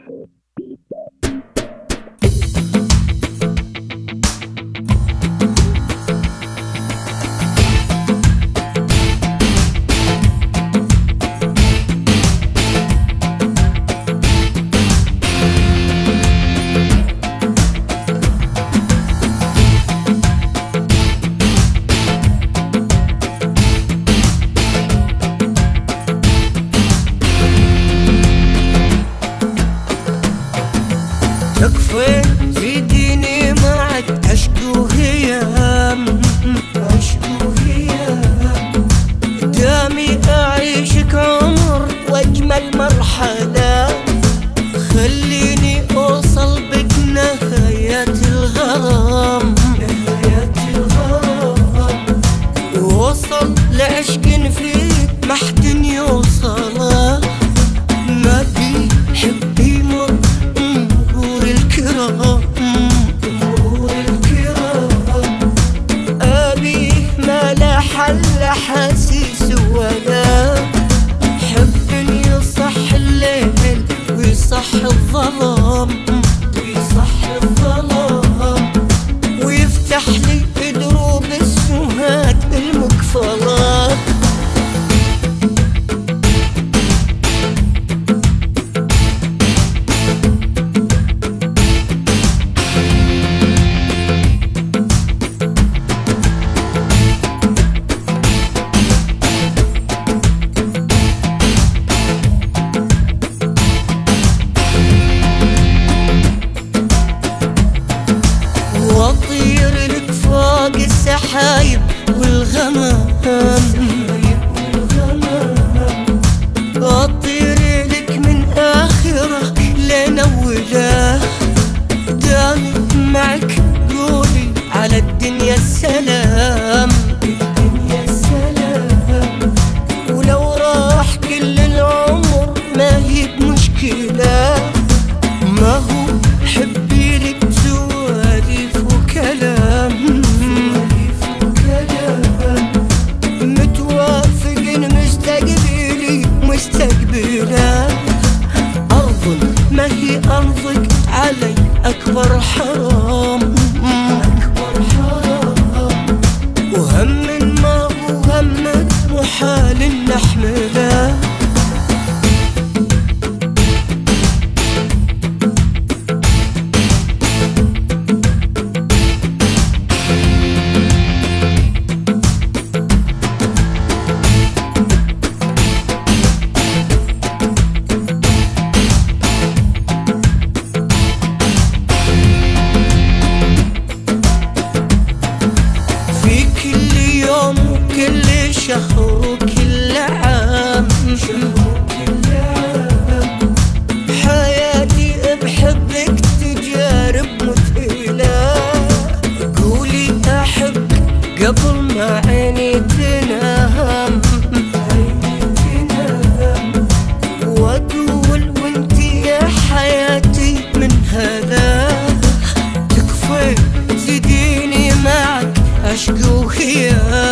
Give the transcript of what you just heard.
تكفي زيديني معك عشق وهيام، عشق وهيام، دامي أعيشك عمر وأجمل مرحلة، خليني أوصل بك نهاية الغرام، نهاية الغرام، ووصل لعشق فيك ما حد يوصله، ما بيحب يمر مرور الكرام، مرور الكرام، أبيه ما لا حل حاسس ولا حب يصح الليل ويصح الظلام، ويصح الظلام، ويفتح لي دروب السهاد المقفلة. واطير لك فوق السحايب والغمام، اطير لك من اخره لين اوله، دامي معك قولي على الدنيا السلام، الدنيا السلام، ولو راح كل العمر ما هي بمشكله، ما هو حبي لك سواليف وكلام، سواليف وكلام، متوافقين مستقبلي مستقبله، أرض ما هي أرضك علي أكبر حرام، أكبر حرام، وهم ما هو همك محال نحمله. كل شهر وكل عام، حياتي بحبك تجارب مثيلة، قولي أحبك قبل ما عيني تنام، وأقول وانتي يا حياتي من هذا، تكفي زيديني معك عشق وخيال.